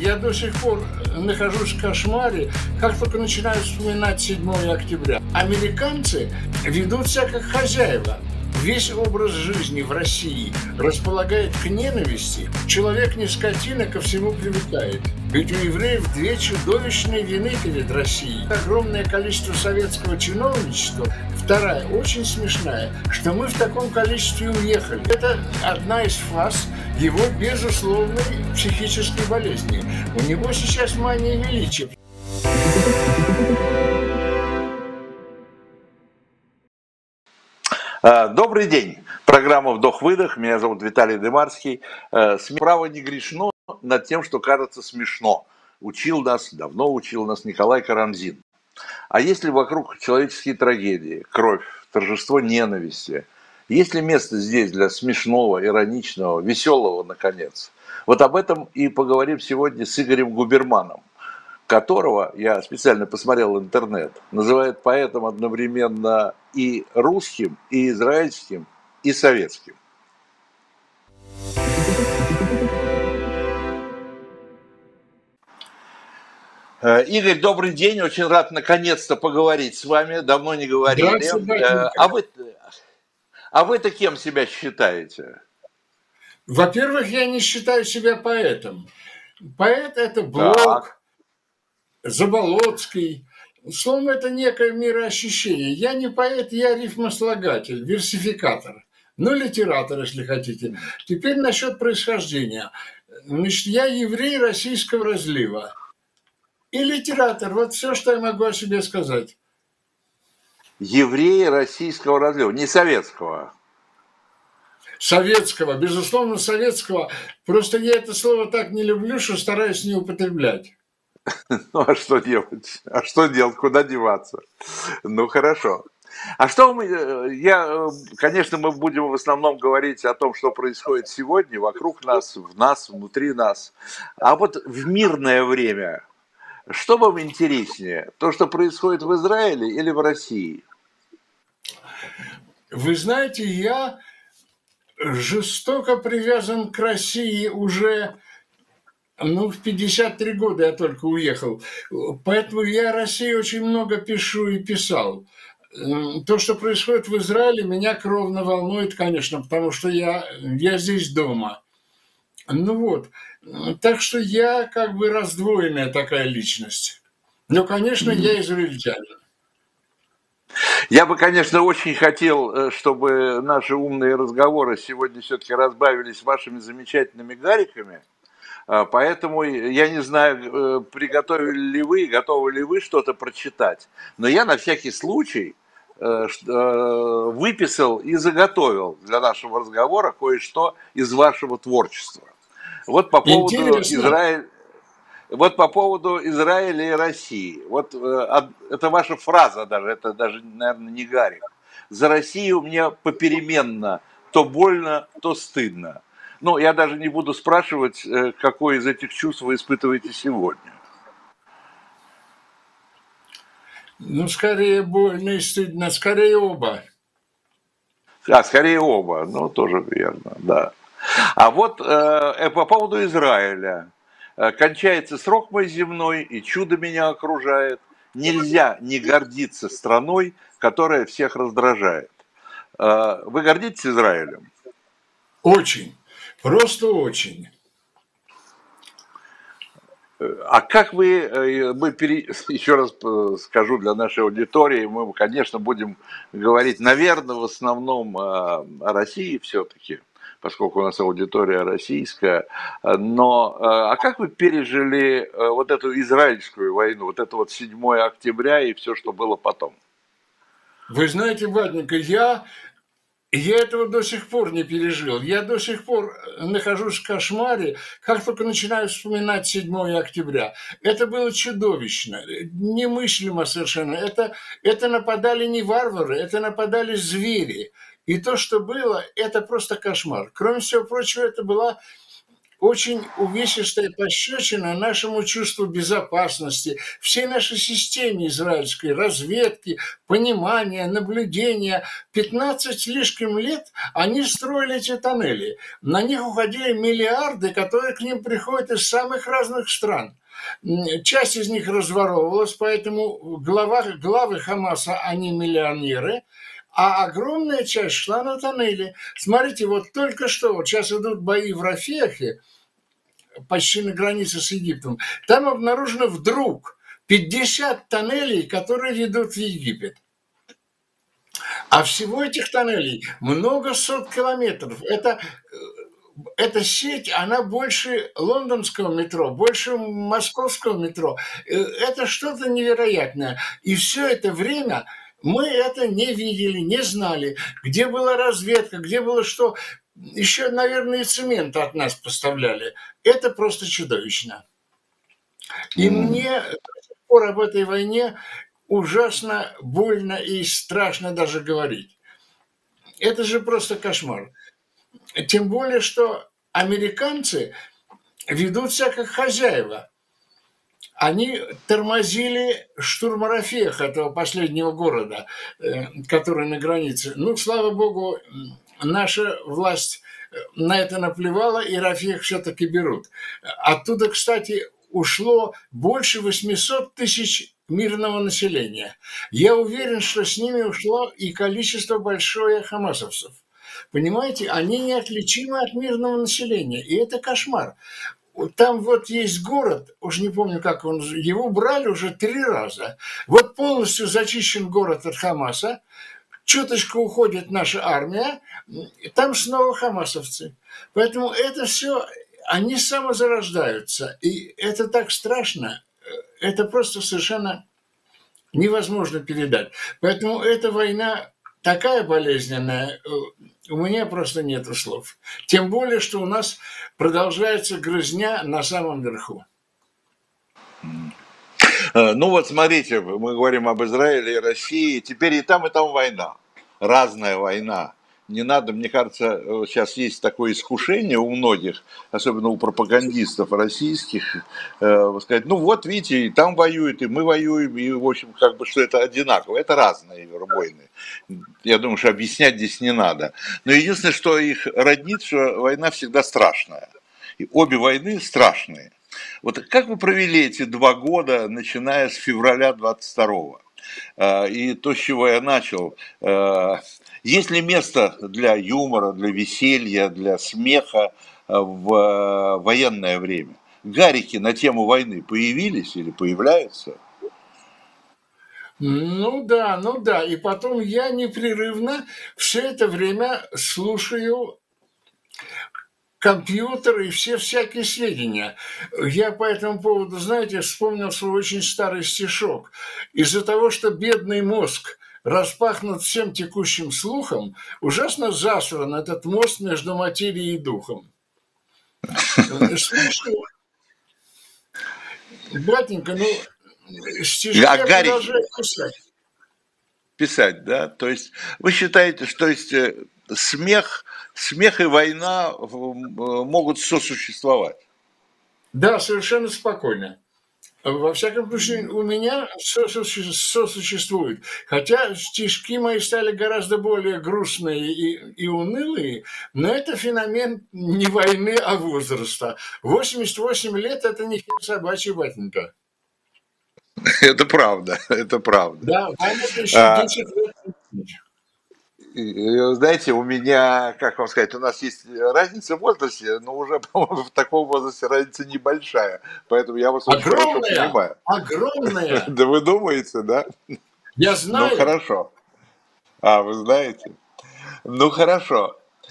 я до сих пор нахожусь в кошмаре, как только начинаю вспоминать 7 октября. Американцы ведут себя как хозяева. Весь образ жизни в России располагает к ненависти. Человек не скотина, ко всему привыкает. Ведь у евреев две чудовищные вины перед Россией. Огромное количество советского чиновничества. Вторая, очень смешная, что мы в таком количестве уехали. Это одна из фаз его безусловной психической болезни. У него сейчас мания величия. Добрый день. Программа «Вдох-выдох». Меня зовут Виталий Дымарский. Право не грешно над тем, что кажется смешно. Давно учил нас Николай Карамзин. А есть ли вокруг человеческие трагедии, кровь, торжество ненависти? Есть ли место здесь для смешного, ироничного, веселого, наконец? Вот об этом и поговорим сегодня с Игорем Губерманом, которого, я специально посмотрел интернет, называют поэтом одновременно и русским, и израильским, и советским. Игорь, добрый день, очень рад наконец-то поговорить с вами, давно не говорили. А вы-то кем себя считаете? Во-первых, я не считаю себя поэтом. Поэт – это Блок, Заболоцкий. Словом, это некое мироощущение. Я не поэт, я рифмослагатель, версификатор. Ну, литератор, если хотите. Теперь насчет происхождения. Значит, я еврей российского разлива. И литератор. Вот все, что я могу о себе сказать. Еврей российского разлива, не советского. Советского, безусловно, советского. Просто я это слово так не люблю, что стараюсь не употреблять. Ну, а что делать? Куда деваться? Ну, хорошо. Конечно, мы будем в основном говорить о том, что происходит сегодня, вокруг нас, в нас, внутри нас. А вот в мирное время, что вам интереснее? То, что происходит в Израиле или в России? Вы знаете, я жестоко привязан к России уже, в 53 года я только уехал. Поэтому я о России очень много пишу и писал. То, что происходит в Израиле, меня кровно волнует, конечно, потому что я здесь дома. Так что я как бы раздвоенная такая личность. Но, конечно, я израильтянин. Я бы, конечно, очень хотел, чтобы наши умные разговоры сегодня все-таки разбавились вашими замечательными гариками. Поэтому я не знаю, готовы ли вы что-то прочитать. Но я на всякий случай выписал и заготовил для нашего разговора кое-что из вашего творчества. Вот по поводу Израиля и России. Вот это ваша фраза даже, это даже, наверное, не гарик. За Россию мне попеременно то больно, то стыдно. Ну, я даже не буду спрашивать, какое из этих чувств вы испытываете сегодня. Скорее больно и стыдно, скорее оба. Скорее оба, тоже верно, да. А вот по поводу Израиля. Кончается срок мой земной, и чудо меня окружает. Нельзя не гордиться страной, которая всех раздражает. Вы гордитесь Израилем? Очень. Просто очень. А как еще раз скажу для нашей аудитории, мы, конечно, будем говорить, наверное, в основном о России все-таки, поскольку у нас аудитория российская, но как вы пережили вот эту израильскую войну, вот это вот 7 октября и все, что было потом? Вы знаете, Ваденька, я этого до сих пор не пережил. Я до сих пор нахожусь в кошмаре, как только начинаю вспоминать 7 октября. Это было чудовищно, немыслимо совершенно. Это нападали не варвары, это нападали звери. И то, что было, это просто кошмар. Кроме всего прочего, это была очень увесистая пощечина нашему чувству безопасности, всей нашей системе израильской, разведки, понимания, наблюдения. 15 с лишним лет они строили эти тоннели. На них уходили миллиарды, которые к ним приходят из самых разных стран. Часть из них разворовывалась, поэтому главы Хамаса, они миллионеры, а огромная часть шла на тоннели. Смотрите, вот только что, вот сейчас идут бои в Рафехе, почти на границе с Египтом. Там обнаружено вдруг 50 тоннелей, которые ведут в Египет. А всего этих тоннелей много сот километров. Эта сеть, она больше лондонского метро, больше московского метро. Это что-то невероятное. И все это время мы это не видели, не знали, где была разведка, где было что. Еще, наверное, и цемент от нас поставляли. Это просто чудовищно. И мне до сих пор об этой войне ужасно больно и страшно даже говорить. Это же просто кошмар. Тем более, что американцы ведут себя как хозяева. Они тормозили штурм Рафеха, этого последнего города, который на границе. Ну, слава богу, наша власть на это наплевала, и Рафех все-таки берут. Оттуда, кстати, ушло больше 800 тысяч мирного населения. Я уверен, что с ними ушло и количество большое хамасовцев. Понимаете, они неотличимы от мирного населения, и это кошмар. Там вот есть город, уж не помню, как он, его брали уже 3 раза. Вот полностью зачищен город от Хамаса, чуточку уходит наша армия, и там снова хамасовцы. Поэтому это все, они самозарождаются, и это так страшно, это просто совершенно невозможно передать. Поэтому эта война такая болезненная, у меня просто нет слов. Тем более, что у нас продолжается грызня на самом верху. Ну вот смотрите, мы говорим об Израиле и России, теперь и там война, разная война. Не надо, мне кажется, сейчас есть такое искушение у многих, особенно у пропагандистов российских, сказать, ну вот видите, и там воюют, и мы воюем, и в общем, как бы, что это одинаково. Это разные войны. Я думаю, что объяснять здесь не надо. Но единственное, что их роднит, что война всегда страшная. И обе войны страшные. Вот как вы провели эти 2 года, начиная с февраля 22-го? И то, с чего я начал, есть ли место для юмора, для веселья, для смеха в военное время? Гарики на тему войны появились или появляются? Ну да. И потом я непрерывно все это время слушаю компьютер и все всякие сведения. Я по этому поводу, знаете, вспомнил свой очень старый стишок. Из-за того, что бедный мозг распахнут всем текущим слухом, ужасно засран этот мост между материей и духом. Слушай, батенька, ну, стишки я продолжаю писать. Писать, да? То есть вы считаете, что смех и война могут сосуществовать? Да, совершенно спокойно. Во всяком случае, у меня сосуществует. Хотя стишки мои стали гораздо более грустные и унылые, но это феномен не войны, а возраста. 88 лет – это не хер собачий, батенька. Это правда, это правда. Да, вам это еще 10 лет. Знаете, у меня, как вам сказать, у нас есть разница в возрасте, но уже, по-моему, в таком возрасте разница небольшая. Поэтому я вас очень хорошо понимаю. Огромная. Да вы думаете, да? Я знаю. Ну, хорошо. Вы знаете? Ну, хорошо.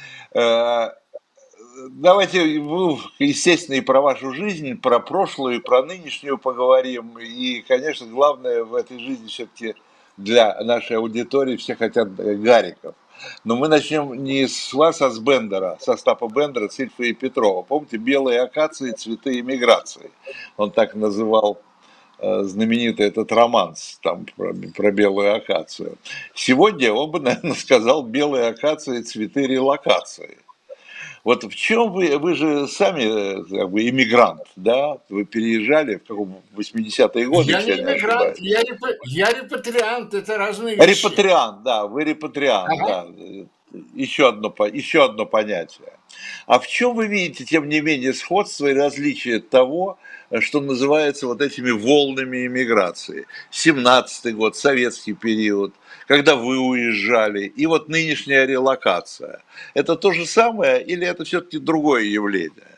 Давайте, естественно, и про вашу жизнь, про прошлую, и про нынешнюю поговорим. И, конечно, главное в этой жизни все-таки для нашей аудитории все хотят гариков. Но мы начнем не с вас, а с Бендера, с Остапа Бендера, с Ильфа и Петрова. Помните, белые акации, цветы эмиграции? Он так называл знаменитый этот романс там, про белую акацию. Сегодня он бы, наверное, сказал белые акации, цветы релокации. Вот в чем вы же сами как бы иммигрант, да? Вы переезжали в 80-е годы, Я если я не не иммигрант, ошибаюсь. я репатриант, это разные вещи. Репатриант, да, вы репатриант, Ага. да. Еще одно понятие. А в чем вы видите, тем не менее, сходство и различие того, что называется вот этими волнами иммиграции? 17-й год, советский период, когда вы уезжали, и вот нынешняя релокация. Это то же самое или это все-таки другое явление?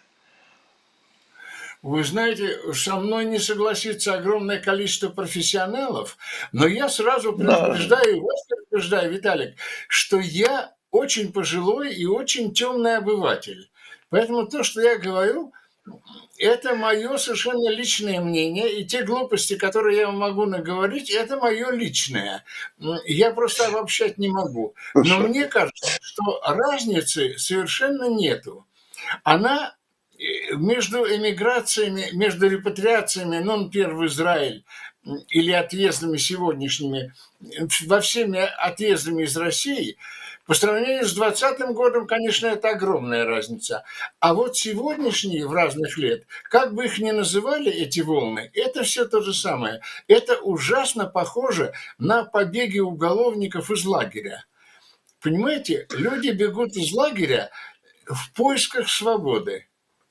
Вы знаете, со мной не согласится огромное количество профессионалов, но я сразу Да, предупреждаю, вас предупреждаю, Виталик, что я очень пожилой и очень темный обыватель. Поэтому то, что я говорю, это мое совершенно личное мнение, и те глупости, которые я вам могу наговорить, это мое личное. Я просто обобщать не могу. Но хорошо. мне кажется, что разницы совершенно нету. Она между эмиграциями, между репатриациями, ну, например, в Израиль или отъездами сегодняшними, во всеми отъездами из России, по сравнению с 2020 годом, конечно, это огромная разница. А вот сегодняшние в разных лет, как бы их ни называли эти волны, это все то же самое. Это ужасно похоже на побеги уголовников из лагеря. Понимаете, люди бегут из лагеря в поисках свободы,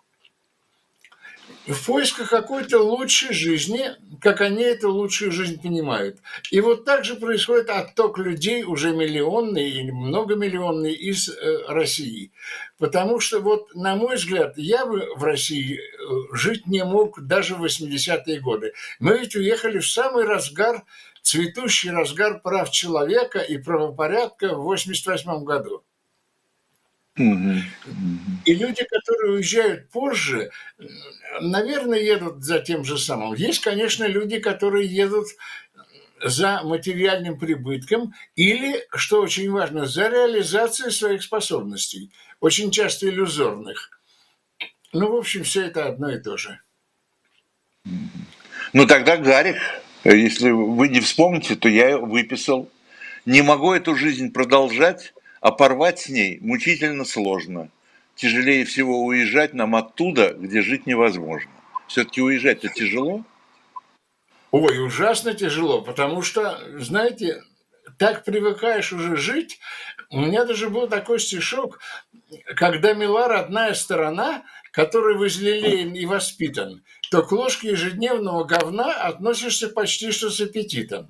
в поисках какой-то лучшей жизни, как они эту лучшую жизнь понимают. И вот так же происходит отток людей, уже миллионный или многомиллионный, из России. Потому что, вот, на мой взгляд, я бы в России жить не мог даже в 80-е годы. Мы ведь уехали в самый разгар, цветущий разгар прав человека и правопорядка в 88 году. Мгм, мгм. И люди, которые уезжают позже, наверное, едут за тем же самым. Есть, конечно, люди, которые едут за материальным прибытком или, что очень важно, за реализацией своих способностей, очень часто иллюзорных. Ну, в общем, все это одно и то же. Ну тогда Гарик, если вы не вспомните, то я выписал. Не могу эту жизнь продолжать, а порвать с ней мучительно сложно. Тяжелее всего уезжать нам оттуда, где жить невозможно. Все-таки уезжать-то тяжело? Ой, ужасно тяжело, потому что, знаете, так привыкаешь уже жить. У меня даже был такой стишок, когда мила родная сторона, которой возлелеен и воспитан, то к ложке ежедневного говна относишься почти что с аппетитом.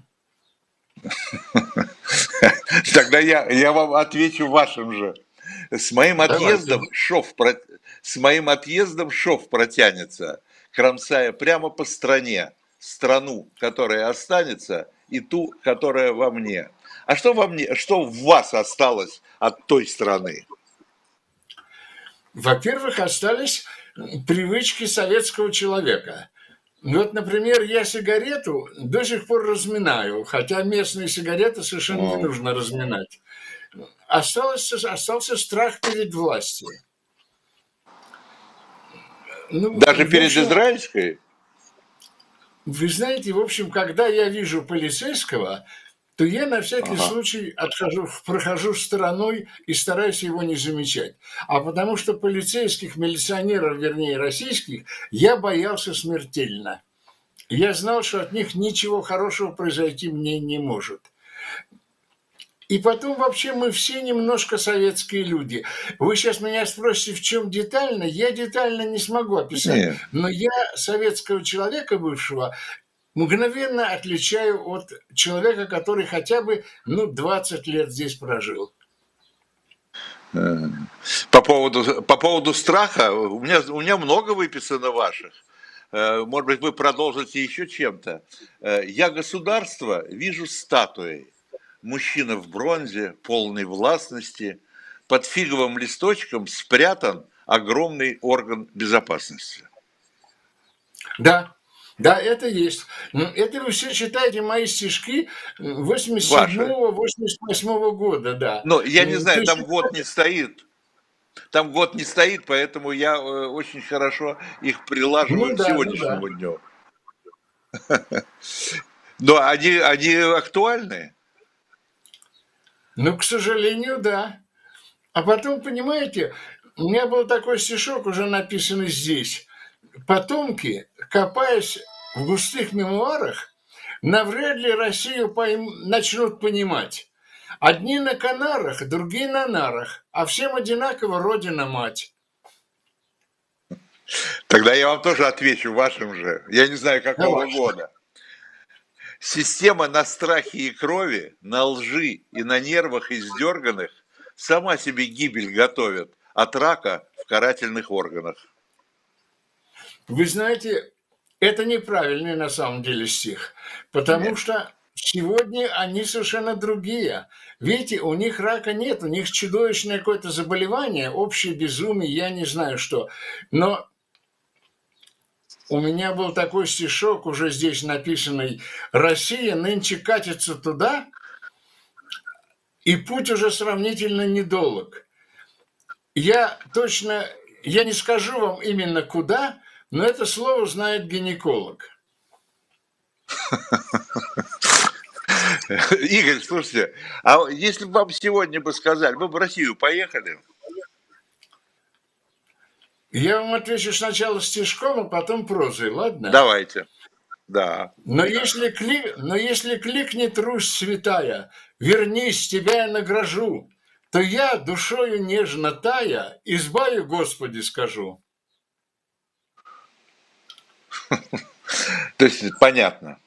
Тогда я вам отвечу вашим же. С моим Давайте. отъездом с моим отъездом шов протянется, кромсая прямо по стране, страну, которая останется, и ту, которая во мне. А что во мне, что в вас осталось от той страны? Во-первых, остались привычки советского человека. Вот, например, я сигарету до сих пор разминаю, хотя местные сигареты совершенно не М, нужно разминать. Остался страх перед властью. Ну, Даже в перед общем, израильской? вы знаете, в общем, когда я вижу полицейского, то я на всякий Ага. случай прохожу стороной и стараюсь его не замечать. А потому что полицейских, милиционеров, вернее, российских, я боялся смертельно. Я знал, что от них ничего хорошего произойти мне не может. И потом вообще мы все немножко советские люди. Вы сейчас меня спросите, в чем детально, я детально не смогу описать. Нет. Но я советского человека бывшего мгновенно отличаю от человека, который хотя бы, ну, 20 лет здесь прожил. Э, по поводу страха, у меня много выписано ваших. Может быть, вы продолжите еще чем-то. Я государство вижу статуей. Мужчина в бронзе, полной властности. Под фиговым листочком спрятан огромный орган безопасности. Да, да, это есть. Это вы все читаете мои стишки Ваши. 87-88 года, да. Но я не То знаю, есть, там год не стоит. Там год не стоит, поэтому я очень хорошо их ну прилаживаю к да, ну да. сегодняшнему дню. Но они актуальны. Ну, к сожалению, да. А потом, понимаете, У меня был такой стишок, уже написанный здесь. Потомки, копаясь в густых мемуарах, навряд ли Россию начнут понимать. Одни на Канарах, другие на нарах, а всем одинаково Родина-мать. Тогда я вам тоже отвечу вашим же. Я не знаю, какого Давай. года. Система на страхе и крови, на лжи и на нервах издерганных сама себе гибель готовит от рака в карательных органах. Вы знаете, это неправильный на самом деле стих, потому Нет. что сегодня они совершенно другие. Видите, у них рака нет, у них чудовищное какое-то заболевание, общее безумие, я не знаю что. Но у меня был такой стишок, уже здесь написанный: «Россия нынче катится туда, и путь уже сравнительно недолг». Я не скажу вам именно куда, но это слово знает гинеколог. Игорь, слушайте, а если бы вам сегодня бы сказали, вы бы в Россию поехали? Я вам отвечу сначала стишком, а потом прозой, ладно? Давайте. Да. Но если кликнет Русь святая, вернись, тебя я награжу, то я, душою нежно тая, избавю, Господи, скажу. То есть понятно.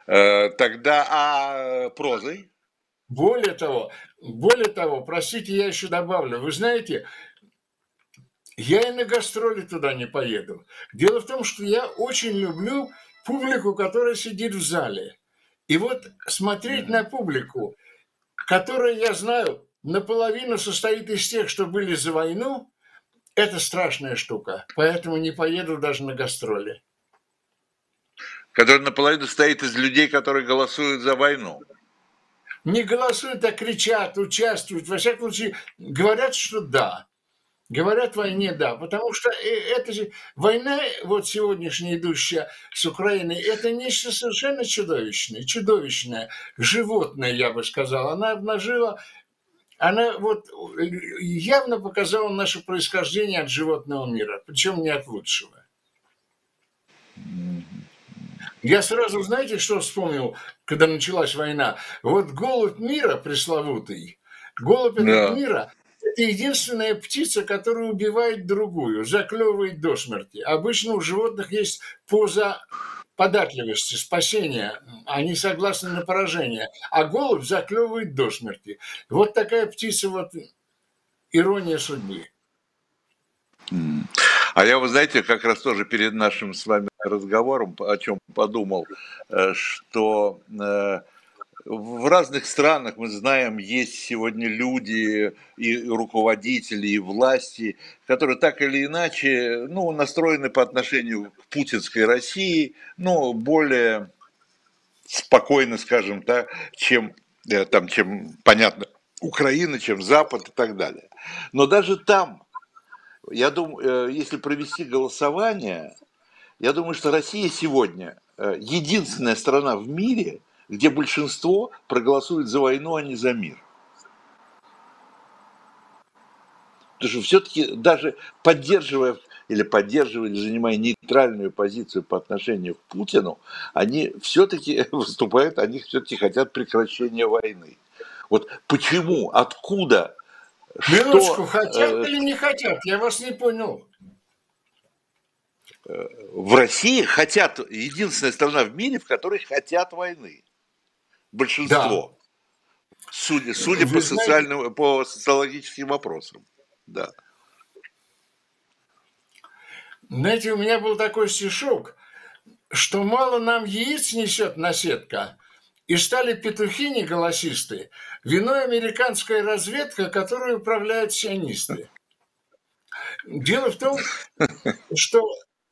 Тогда прозой? Более того, простите, я еще добавлю, вы знаете, я и на гастроли туда не поеду. Дело в том, что я очень люблю публику, которая сидит в зале. И вот смотреть на публику, которая, я знаю, наполовину состоит из тех, что были за войну, это страшная штука. Поэтому не поеду даже на гастроли. Который наполовину состоит из людей, которые голосуют за войну. Не голосуют, а кричат, участвуют. Во всяком случае, говорят, что да. Говорят войне да, потому что это же война, вот сегодняшняя идущая с Украиной, это нечто совершенно чудовищное, животное, я бы сказал. Она вот явно показала наше происхождение от животного мира, причем не от лучшего. Я сразу, знаете, что вспомнил, когда началась война? Вот голубь мира пресловутый, голубь этого мира – это единственная птица, которая убивает другую, заклевывает до смерти. Обычно у животных есть поза податливости, спасения, они согласны на поражение, а голубь заклевывает до смерти. Вот такая птица, вот ирония судьбы. А я, вы знаете, как раз тоже перед нашим с вами разговором о чем подумал, что в разных странах, мы знаем, есть сегодня люди и руководители, и власти, которые так или иначе, настроены по отношению к путинской России, более спокойно, скажем так, чем понятно, Украина, чем Запад и так далее. Но даже там, я думаю, если провести голосование, я думаю, что Россия сегодня единственная страна в мире, где большинство проголосует за войну, а не за мир. Потому что все-таки даже поддерживая, занимая нейтральную позицию по отношению к Путину, они все-таки выступают, они все-таки хотят прекращения войны. Вот почему, откуда, Минуточку, хотят или не хотят? Я вас не понял. В России хотят, единственная страна в мире, в которой хотят войны. Большинство. Да. Судя по социологическим вопросам. Да. Знаете, у меня был такой стишок, что мало нам яиц несет наседка, и стали петухи голосисты, виной американская разведка, которой управляют сионисты. Дело в том, что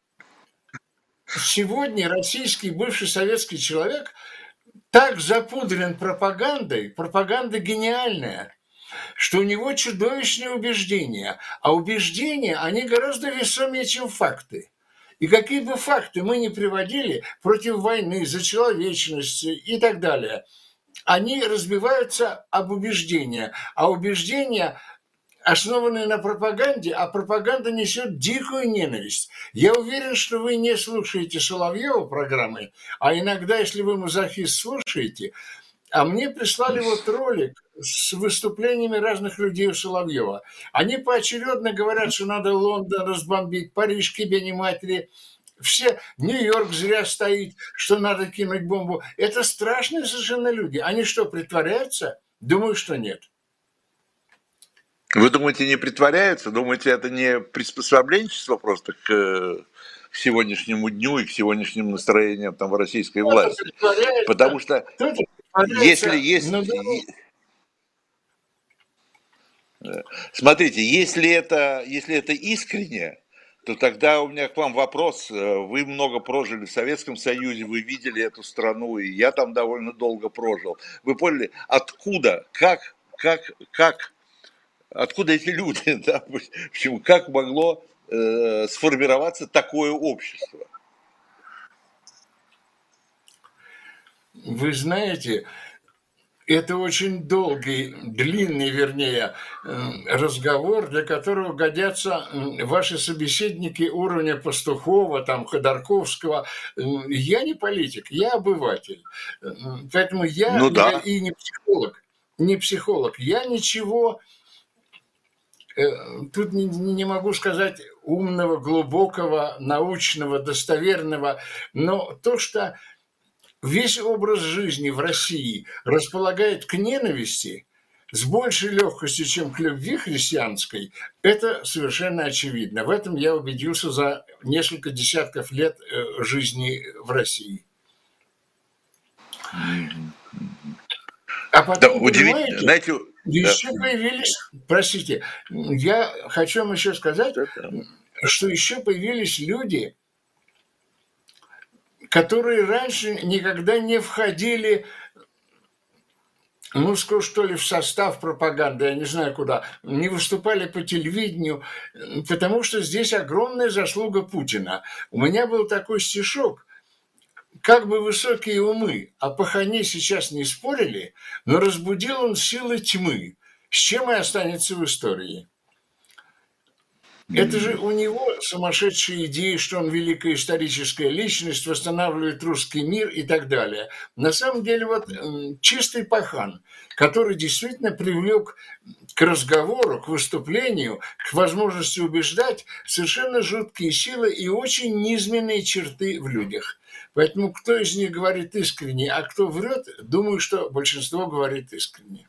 сегодня российский бывший советский человек так запудрен пропагандой, пропаганда гениальная, что у него чудовищные убеждения, а убеждения, они гораздо весомее, чем факты. И какие бы факты мы ни приводили против войны, за человечность и так далее, они разбиваются об убеждения. А убеждения основанные на пропаганде, а пропаганда несет дикую ненависть. Я уверен, что вы не слушаете Соловьева программы, а иногда, если вы мазохист, слушаете. А мне прислали вот ролик с выступлениями разных людей у Соловьева. Они поочередно говорят, что надо Лондон разбомбить, Париж к ебени матери, все, Нью-Йорк зря стоит, что надо кинуть бомбу. Это страшные совершенно люди. Они что, притворяются? Думаю, что нет. Вы думаете, не притворяются? Думаете, это не приспособленчество просто к сегодняшнему дню и к сегодняшним настроениям там в российской власти? Потому что если есть... Смотрите, если это искренне, то тогда у меня к вам вопрос. Вы много прожили в Советском Союзе, вы видели эту страну, и я там довольно долго прожил. Вы поняли, откуда, откуда эти люди, да, почему, как могло сформироваться такое общество? Вы знаете, это очень долгий, длинный, вернее, разговор, для которого годятся ваши собеседники уровня Пастухова, там, Ходорковского. Я не политик, я обыватель. Поэтому я и не психолог. Я ничего тут не могу сказать умного, глубокого, научного, достоверного, но то, что весь образ жизни в России располагает к ненависти с большей легкостью, чем к любви христианской, это совершенно очевидно. В этом я убедился за несколько десятков лет жизни в России. А потом, понимаете, знаете, еще появились, простите, я хочу вам еще сказать, что еще появились люди, которые раньше никогда не входили, ну, что ли, в состав пропаганды, я не знаю куда, не выступали по телевидению, потому что здесь огромная заслуга Путина. У меня был такой стишок: как бы высокие умы о пахане сейчас не спорили, но разбудил он силы тьмы, с чем и останется в истории. Это же у него сумасшедшие идеи, что он великая историческая личность, восстанавливает русский мир и так далее. На самом деле вот чистый пахан, который действительно привлек к разговору, к выступлению, к возможности убеждать совершенно жуткие силы и очень низменные черты в людях. Поэтому кто из них говорит искренне, а кто врет, думаю, что большинство говорит искренне.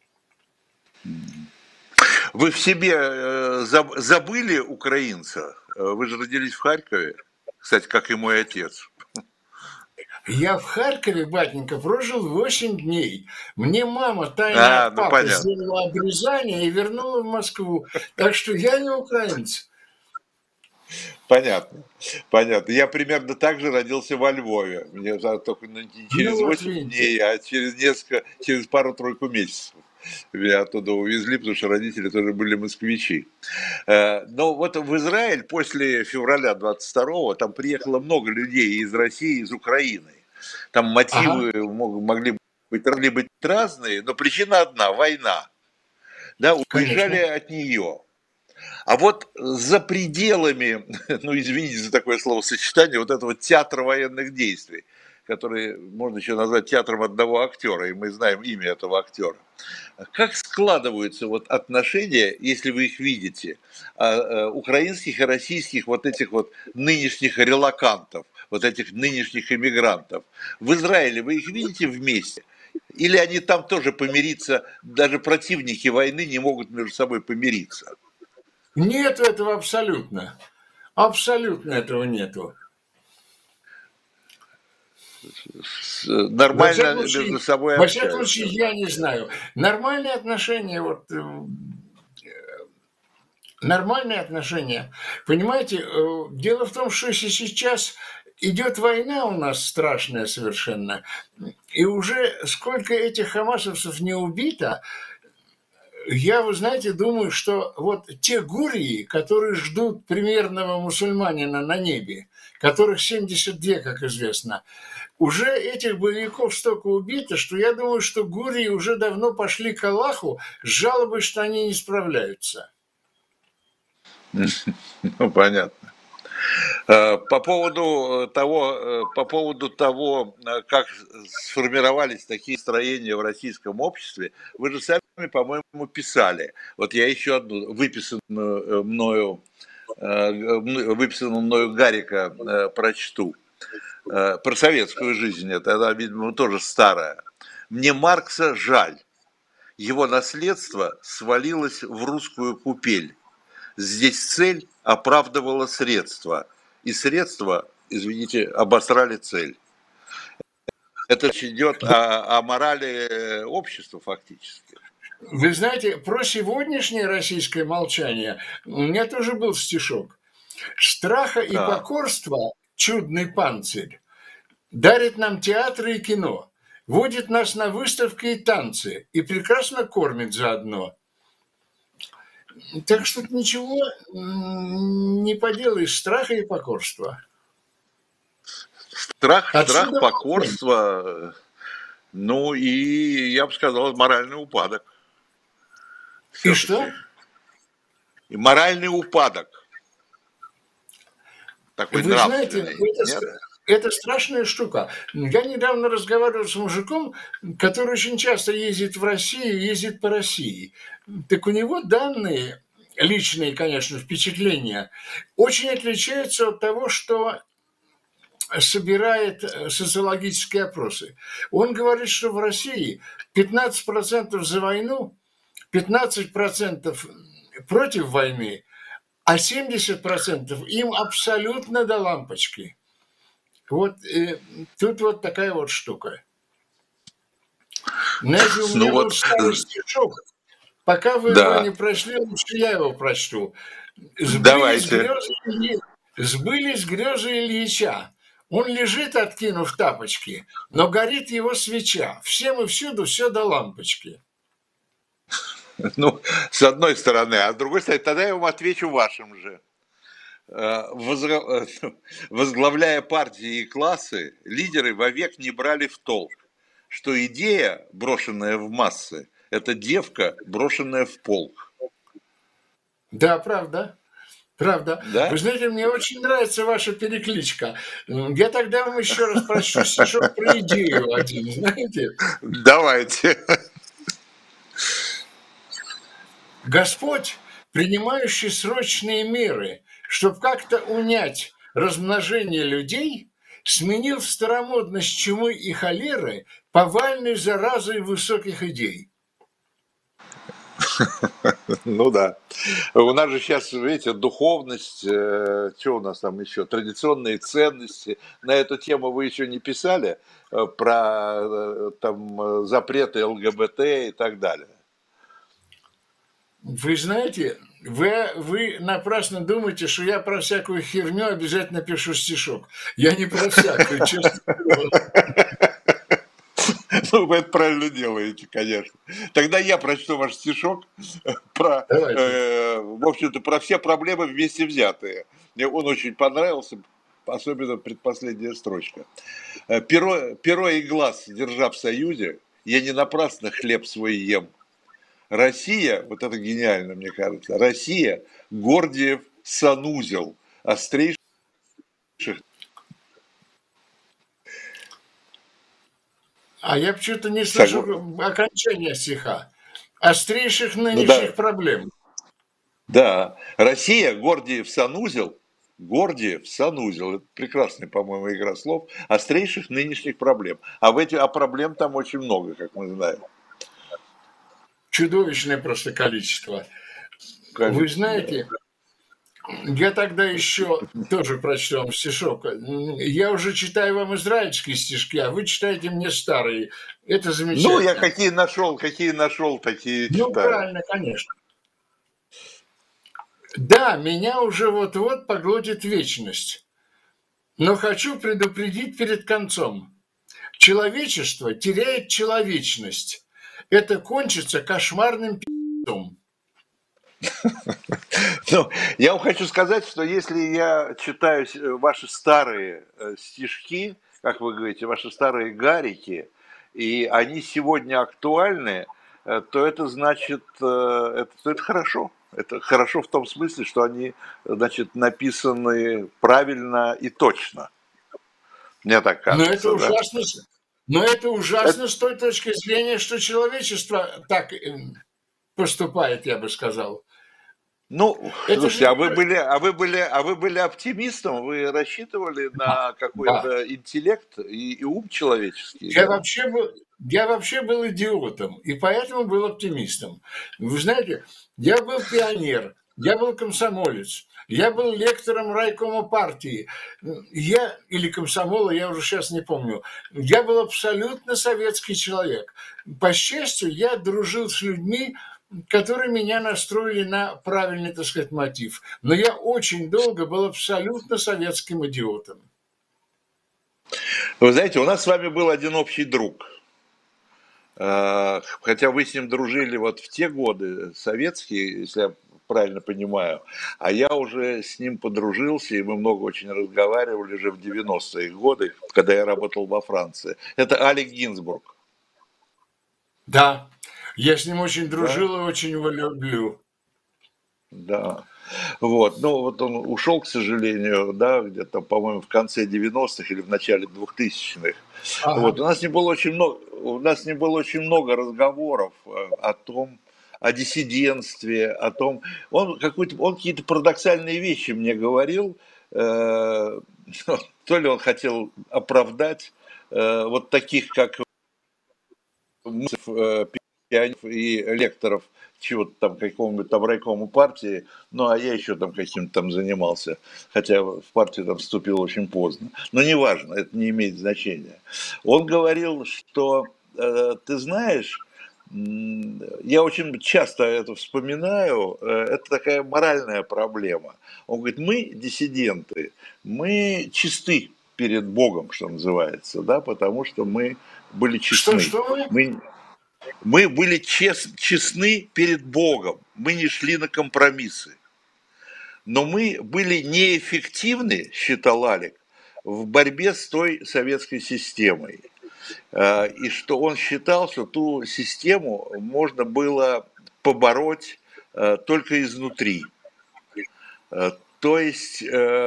Вы в себе забыли украинца? Вы же родились в Харькове, кстати, как и мой отец. Я в Харькове, батенька, прожил 8 дней. Мне мама тайно от папы сделала обрезание и вернула в Москву. Так что я не украинец. Понятно. Я примерно так же родился во Львове. Мне только не через 8 дней, а через пару-тройку месяцев. Меня оттуда увезли, потому что родители тоже были москвичи. Но вот в Израиль после февраля 22-го там приехало много людей из России, из Украины. Там мотивы могли быть разные, но причина одна – война. Да, уезжали от нее. А вот за пределами, ну извините за такое словосочетание, вот этого театра военных действий, который можно еще назвать театром одного актера, и мы знаем имя этого актера. Как складываются вот отношения, если вы их видите, украинских и российских вот этих вот нынешних релокантов, вот этих нынешних иммигрантов? В Израиле вы их видите вместе? Или они там тоже помириться, даже противники войны не могут между собой помириться? Нет этого абсолютно. Абсолютно этого нету. Нормально между собой общаются. Во всяком случае, я не знаю. Нормальные отношения, нормальные отношения. Понимаете, дело в том, что если сейчас идет война у нас страшная совершенно, и уже сколько этих хамасовцев не убито, Я, вы знаете, думаю, что вот те гурии, которые ждут примерного мусульманина на небе, которых 72, как известно, уже этих боевиков столько убито, что я думаю, что гурии уже давно пошли к Аллаху с жалобой, что они не справляются. Ну, понятно. По поводу того, как сформировались такие строения в российском обществе, вы же сами, по-моему, писали. Вот я еще одну выписанную мною Гарика прочту. Про советскую жизнь это, она, видимо, тоже старая. Мне Маркса жаль. Его наследство свалилось в русскую купель. Здесь цель оправдывала средства, и средства, извините, обосрали цель. Это речь идет о морали общества фактически. Вы знаете, про сегодняшнее российское молчание у меня тоже был стишок. Страха и Да. покорства чудный панцирь дарит нам театры и кино, водит нас на выставки и танцы и прекрасно кормит заодно. Так что ничего не поделаешь, страха и покорства. Страх, Отсюда покорство, ну и, я бы сказал, моральный упадок. и что? И моральный упадок. Такой Вы знаете, нравственный. это страшная штука. Я недавно разговаривал с мужиком, который очень часто ездит в Россию, ездит по России. Так у него данные, личные, конечно, впечатления, очень отличаются от того, что собирает социологические опросы. Он говорит, что в России 15% за войну, 15% против войны, а 70% им абсолютно до лампочки. Вот тут вот такая вот штука. Знаете, у меня был старый стишок. Пока вы его не прочли, лучше я его прочту. Давайте. Сбылись грезы Ильича. Он лежит, откинув тапочки, но горит его свеча. Всем и всюду все до лампочки. Ну, с одной стороны, а с другой стороны, тогда я вам отвечу вашим же. Возглавляя партии и классы, лидеры вовек не брали в толк, что идея, брошенная в массы, это девка, брошенная в полк. Да, правда. Правда. Да? Вы знаете, мне очень нравится ваша перекличка. Я тогда вам еще раз прочту стишок про идею один, знаете? Давайте. Господь, принимающий срочные меры, чтобы как-то унять размножение людей, сменил старомодность чумы и холеры повальной заразой высоких идей. Ну да. У нас же сейчас, видите, духовность, что у нас там еще, традиционные ценности. На эту тему вы еще не писали, про там запреты ЛГБТ и так далее. Вы знаете, вы напрасно думаете, что я про всякую херню обязательно пишу стишок. Я не про всякую, честно говоря. Ну, вы это правильно делаете, конечно. Тогда я прочту ваш стишок про, в общем-то, про все проблемы вместе взятые. Мне он очень понравился, особенно предпоследняя строчка. Перо и глаз, держа в союзе, я не напрасно хлеб свой ем. Россия, вот это гениально, мне кажется, Россия, Гордиев санузел, острейших. А я почему-то не слышу окончания стиха. Острейших нынешних проблем. Да, Россия, Гордиев санузел, это прекрасная, по-моему, игра слов, острейших нынешних проблем. А проблем там очень много, как мы знаем. Чудовищное просто количество. Вы знаете, я тогда еще тоже прочту вам стишок. Я уже читаю вам израильские стишки, а вы читаете мне старые. Это замечательно. Ну, я какие нашел, такие читаю. Ну, правильно, конечно. Да, меня уже вот-вот поглотит вечность. Но хочу предупредить перед концом. Человечество теряет человечность. Это кончится кошмарным Ну, я вам хочу сказать, что если я читаю ваши старые стишки, как вы говорите, ваши старые гарики, и они сегодня актуальны, то это значит, это хорошо. Это хорошо в том смысле, что они, значит, написаны правильно и точно. Мне так Но это кажется, да? ужасно, но это Это- ужасно с той точки зрения, что человечество так поступает, я бы сказал. ну, Это же слушайте, не... а вы были оптимистом, вы рассчитывали Да, на да. какой-то интеллект и ум человеческий, Я да? вообще был, я вообще был идиотом, и поэтому был оптимистом. Вы знаете, я был пионер, я был комсомолец, я был лектором райкома партии, я, или комсомола, я уже сейчас не помню, я был абсолютно советский человек. По счастью, я дружил с людьми, которые меня настроили на правильный, так сказать, мотив. Но я очень долго был абсолютно советским идиотом. Вы знаете, у нас с вами был один общий друг. Хотя вы с ним дружили вот в те годы, советские, если я правильно понимаю, а я уже с ним подружился, и мы много очень разговаривали уже в 90-е годы, когда я работал во Франции. Это Алек Гинзбург, Да, я с ним очень да? дружил и очень его люблю. Да. Вот. Ну, вот он ушел, к сожалению, да, где-то, по-моему, в конце 90-х или в начале 2000-х. Ага. Вот. У нас не было очень много разговоров о том, о диссидентстве, о том, он какие-то парадоксальные вещи мне говорил, то ли он хотел оправдать вот таких, как мыслев, пионеров и лекторов чего-то там, какому-нибудь там райкому партии, ну, а я еще там каким-то там занимался, хотя в партию там вступил очень поздно. Но неважно, это не имеет значения. Он говорил, что, ты знаешь, я очень часто это вспоминаю, это такая моральная проблема. Он говорит, мы диссиденты, мы чисты перед Богом, что называется, да, потому что мы были честны. Что вы? Мы, мы были честны перед Богом, мы не шли на компромиссы. Но мы были неэффективны, считал Алик, в борьбе с той советской системой. И что он считал, что ту систему можно было побороть только изнутри. То есть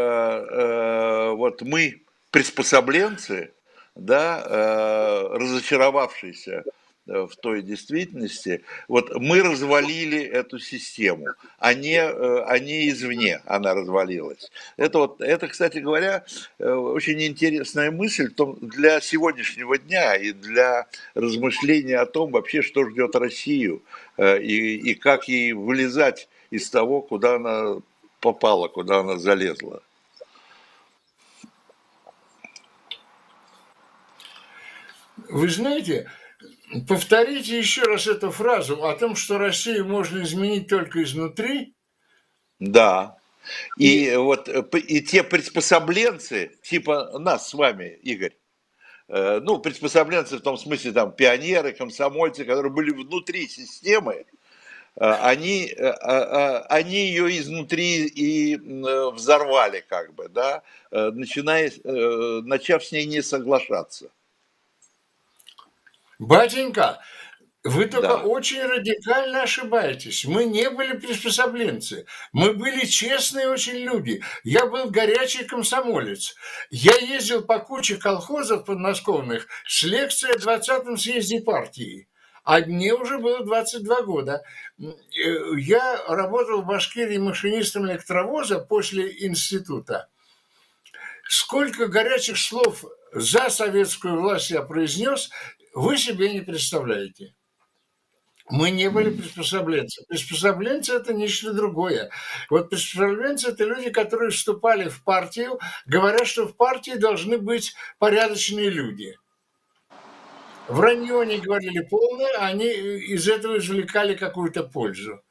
вот мы приспособленцы, да, разочаровавшиеся в той действительности, вот мы развалили эту систему, а не извне она развалилась. Это, кстати говоря, очень интересная мысль для сегодняшнего дня и для размышления о том вообще, что ждет Россию и как ей вылезать из того, куда она попала, куда она залезла. Вы знаете, повторите еще раз эту фразу о том, что Россию можно изменить только изнутри. Да. И И вот и те приспособленцы, типа нас с вами, Игорь, ну, приспособленцы в том смысле, там, пионеры, комсомольцы, которые были внутри системы, они ее изнутри и взорвали, как бы, да, начав с ней не соглашаться. батенька, вы только Да. очень радикально ошибаетесь. Мы не были приспособленцы. Мы были честные очень люди. Я был горячий комсомолец. Я ездил по куче колхозов подмосковных с лекцией о 20-м съезде партии. А мне уже было 22 года. Я работал в Башкирии машинистом электровоза после института. Сколько горячих слов за советскую власть я произнес, вы себе не представляете. Мы не были приспособленцы. Приспособленцы – это нечто другое. Вот приспособленцы – это люди, которые вступали в партию, говоря, что в партии должны быть порядочные люди. Вранье они говорили полное, а они из этого извлекали какую-то пользу.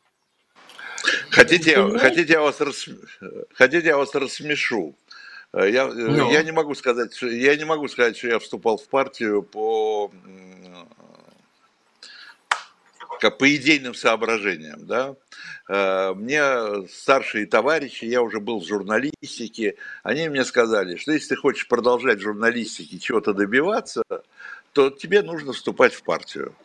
Понимаете? Хотите, я вас рассмешу? Я Ну, не могу сказать, что я вступал в партию кратко, по идейным соображениям, да, мне старшие товарищи, я уже был в журналистике, они мне сказали, что если ты хочешь продолжать в журналистике чего-то добиваться, то тебе нужно вступать в партию,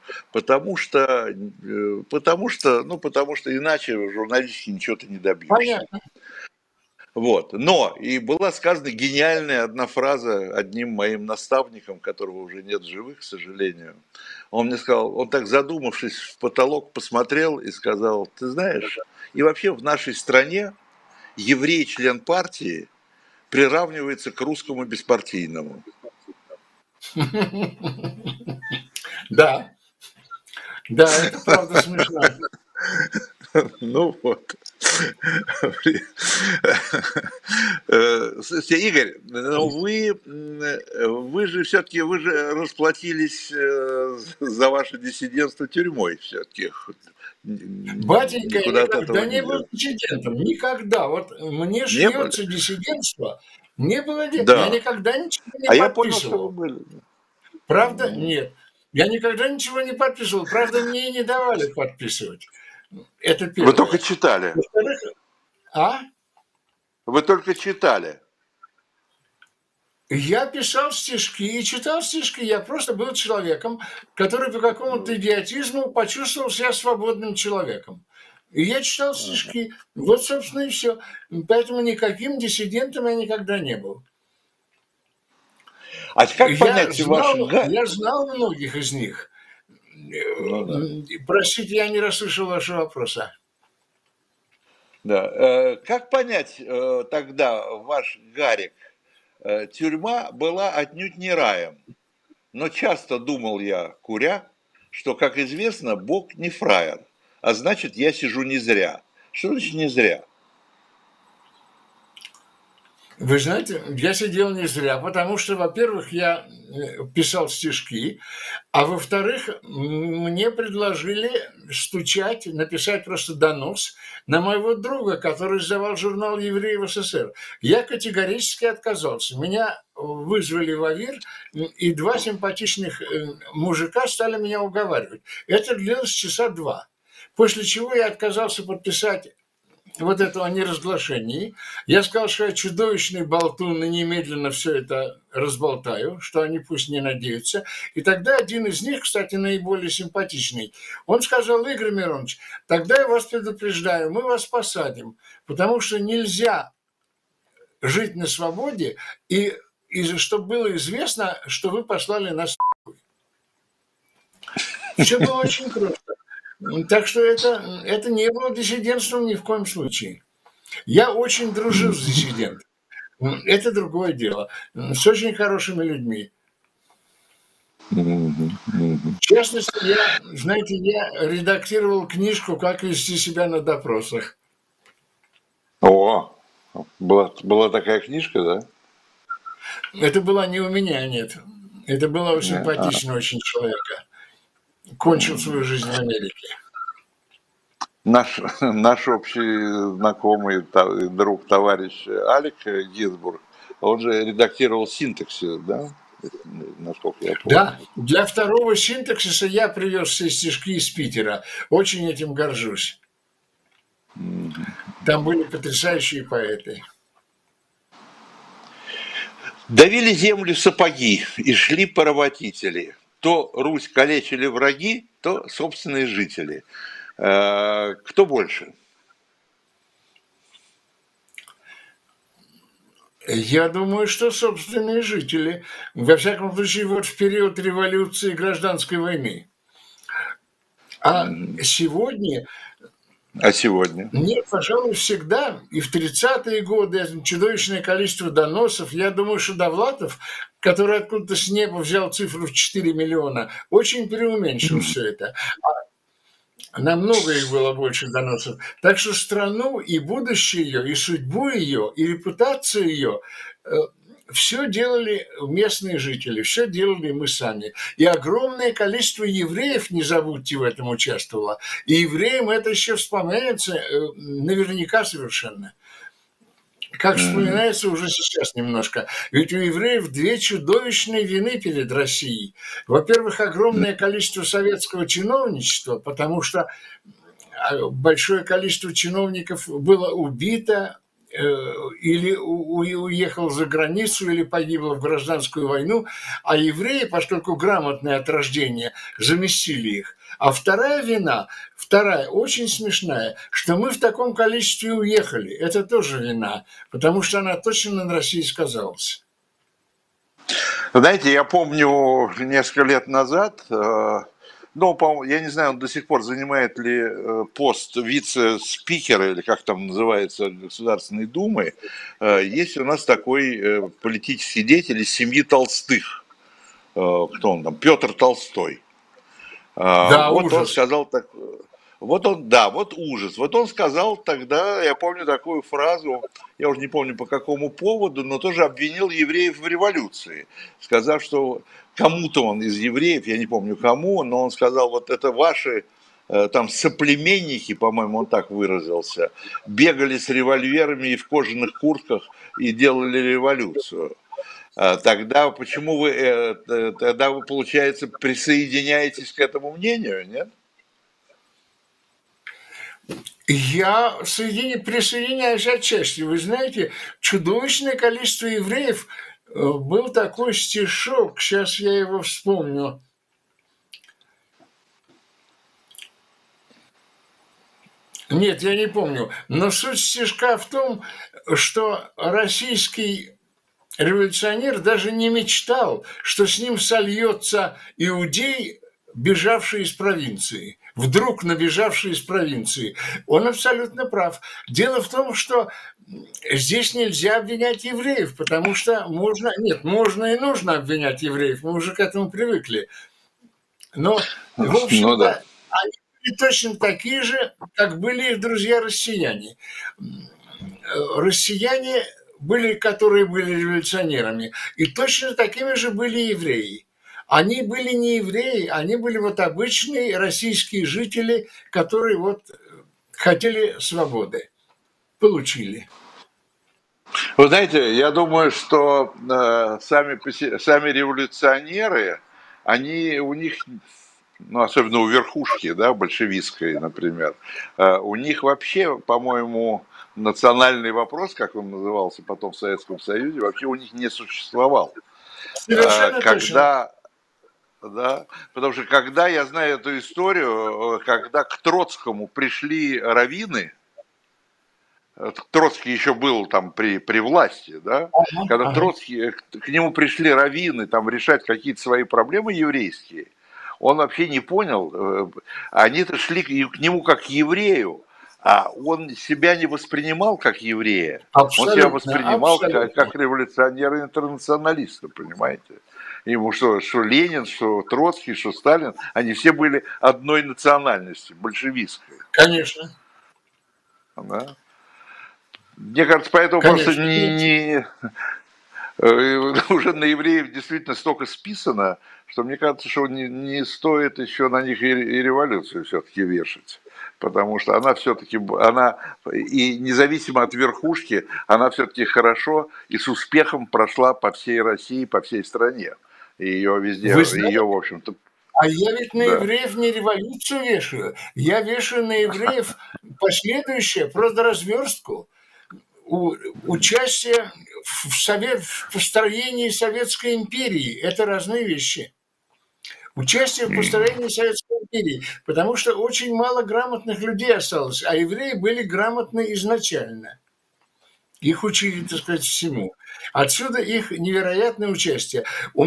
потому что иначе в журналистике ничего ты не добьешься. Понятно. Вот. Но и была сказана гениальная одна фраза одним моим наставником, которого уже нет в живых, к сожалению. Он мне сказал, он так задумавшись в потолок посмотрел и сказал, ты знаешь, и вообще в нашей стране еврей, член партии, приравнивается к русскому беспартийному. Да, да, это правда смешно. Ну вот. Слушайте, Игорь, но вы же все-таки расплатились за ваше диссидентство тюрьмой все-таки. Батенька, я Никуда от никогда этого не был диссидентом. Никогда. Вот мне не были? шьется диссидентство. Не было, я Да. никогда ничего не А я понял, что вы подписывал. были. Правда? Нет. Я никогда ничего не подписывал. Правда, мне и не давали подписывать. Это Вы первое. только читали. Во-вторых, Вы только читали. я писал стишки и читал стишки. Я просто был человеком, который по какому-то идиотизму почувствовал себя свободным человеком. И я читал стишки. Вот, собственно, и все. Поэтому никаким диссидентом я никогда не был. А как понять Я знал многих из них. Ну, да. Простите, я не расслышал вашего вопроса. Да. Как понять тогда, ваш Гарик, тюрьма была отнюдь не раем, но часто думал я, куря, что, как известно, Бог не фраер, а значит, я сижу не зря. Что значит не зря? Вы знаете, я сидел не зря, потому что, во-первых, я писал стишки, а во-вторых, мне предложили стучать, написать просто донос на моего друга, который издавал журнал «Евреи в СССР». Я категорически отказался. Меня вызвали в АВИР, и два симпатичных мужика стали меня уговаривать. Это длилось часа два. После чего я отказался подписать вот это о неразглашении. Я сказал, что я чудовищный болтун и немедленно все это разболтаю, что они пусть не надеются. И тогда один из них, кстати, наиболее симпатичный, он сказал: Игорь Миронович, тогда я вас предупреждаю, мы вас посадим, потому что нельзя жить на свободе, и чтобы было известно, что вы послали нас нахуй. Все было очень просто. Так что это не было диссидентством ни в коем случае. Я очень дружил с диссидентами. Это другое дело. С очень хорошими людьми. В частности, я редактировал книжку «Как вести себя на допросах». О, была такая книжка, да? Это была не у меня, нет. Это было у симпатичного очень человека. Кончил свою жизнь в Америке. Наш общий знакомый друг, товарищ Алик Гинзбург, он же редактировал «Синтаксис», да? Насколько я помню. Да, для второго «Синтаксиса» я привез все стишки из Питера. Очень этим горжусь. Там были потрясающие поэты. Давили землю сапоги и шли поработители. То Русь калечили враги, то собственные жители. Кто больше? Я думаю, что собственные жители. Во всяком случае, вот в период революции и гражданской войны. А сегодня... Нет, пожалуй, всегда. И в 30-е годы чудовищное количество доносов. Я думаю, что Довлатов, который откуда-то с неба взял цифру в 4 миллиона, очень преуменьшил все это. Намного их было больше доносов. Так что страну и будущее ее, и судьбу ее, и репутацию ее все делали местные жители, все делали мы сами. И огромное количество евреев, не забудьте, в этом участвовало. И евреям это еще вспоминается наверняка совершенно. как вспоминается уже сейчас немножко, ведь у евреев две чудовищные вины перед Россией. Во-первых, огромное количество советского чиновничества, потому что большое количество чиновников было убито, или уехал за границу, или погибло в гражданскую войну, а евреи, поскольку грамотные от рождения, заместили их. А вторая вина, вторая, очень смешная, что мы в таком количестве уехали. Это тоже вина, потому что она точно на России сказалась. Знаете, я помню несколько лет назад, я не знаю, он до сих пор занимает ли пост вице-спикера, или как там называется, Государственной Думы. Есть у нас такой политический деятель из семьи Толстых. Кто он там? Петр Толстой. Да, вот ужас. Он сказал так. Вот ужас. Вот он сказал тогда, я помню такую фразу, я уже не помню по какому поводу, но тоже обвинил евреев в революции, сказав, что кому-то он из евреев, я не помню кому, но он сказал, вот это ваши там соплеменники, по-моему, он так выразился, бегали с револьверами и в кожаных куртках и делали революцию. Тогда почему тогда вы, получается, присоединяетесь к этому мнению, нет? Я присоединяюсь отчасти. Вы знаете, чудовищное количество евреев. Был такой стишок, сейчас я его вспомню. Нет, я не помню. Но суть стишка в том, что российский революционер даже не мечтал, что с ним сольется иудей, бежавший из провинции, вдруг набежавший из провинции. Он абсолютно прав. Дело в том, что здесь нельзя обвинять евреев, потому что можно и нужно обвинять евреев, мы уже к этому привыкли. Но, в общем-то, они были точно такие же, как были их друзья-россияне. Россияне которые были революционерами, и точно такими же были евреи. Они были не евреи, они были вот обычные российские жители, которые вот хотели свободы, получили. Вы знаете, я думаю, что сами революционеры, у них, особенно у верхушки, да, большевистской, например, у них вообще, по-моему, национальный вопрос, как он назывался потом в Советском Союзе, вообще у них не существовал. Совершенно точно. Да, потому что когда я знаю эту историю, когда к Троцкому пришли раввины, Троцкий еще был там при власти, да, когда Троцкий, к нему пришли раввины там решать какие-то свои проблемы еврейские, он вообще не понял, они-то шли к нему как к еврею, а он себя не воспринимал как еврея, абсолютно, он себя воспринимал как революционера-интернационалиста, понимаете? Ему что Ленин, что Троцкий, что Сталин, они все были одной национальности, большевистской. Конечно. Да. Мне кажется, поэтому просто уже на евреев действительно столько списано, что мне кажется, что не стоит еще на них и революцию все-таки вешать. Потому что она все-таки, и независимо от верхушки, она все-таки хорошо и с успехом прошла по всей России, по всей стране. И ее везде, ее, в общем-то... А я ведь на евреев не революцию вешаю, я вешаю на евреев последующее, просто разверстку. Участие в построении Советской империи – это разные вещи. Участие в построении Советской империи, потому что очень мало грамотных людей осталось, а евреи были грамотны изначально. Их учили, так сказать, всему. Отсюда их невероятное участие.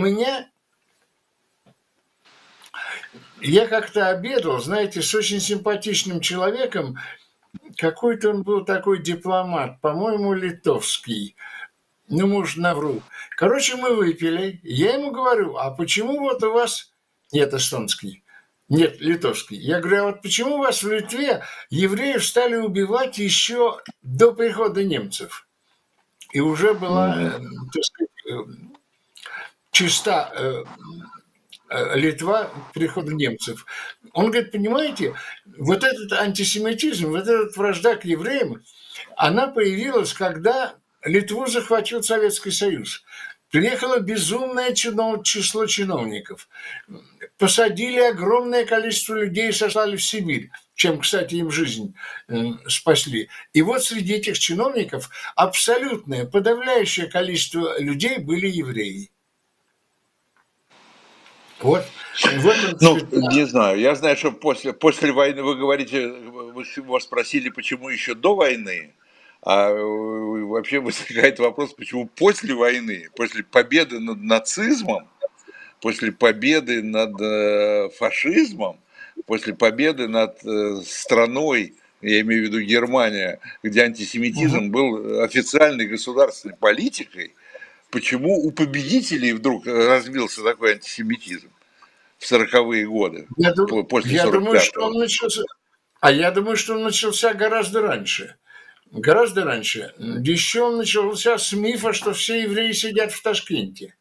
Я как-то обедал, знаете, с очень симпатичным человеком, какой-то он был такой дипломат, по-моему, литовский. Может, навру. Короче, мы выпили. Я ему говорю, а почему вот у вас... Нет, эстонский. Нет, литовский. Я говорю, а вот почему у вас в Литве евреев стали убивать еще до прихода немцев? И уже была, так сказать, чиста Литва к приходу немцев. Он говорит, понимаете, вот этот антисемитизм, вот эта вражда к евреям, она появилась, когда Литву захватил Советский Союз. Приехало безумное число чиновников. Посадили огромное количество людей и сослали в Сибирь, чем, кстати, им жизнь спасли. И вот среди этих чиновников абсолютное, подавляющее количество людей были евреи. Вот. Ну, не знаю. Я знаю, что после войны, вы говорите, вы вас спросили, почему еще до войны, а вообще возникает вопрос, почему после войны, после победы над нацизмом, после победы над фашизмом, после победы над страной, я имею в виду Германия, где антисемитизм был официальной государственной политикой, почему у победителей вдруг развился такой антисемитизм в 40-е годы, после 45-го? Я думаю, что он начался гораздо раньше. Гораздо раньше. Еще он начался с мифа, что все евреи сидят в Ташкенте.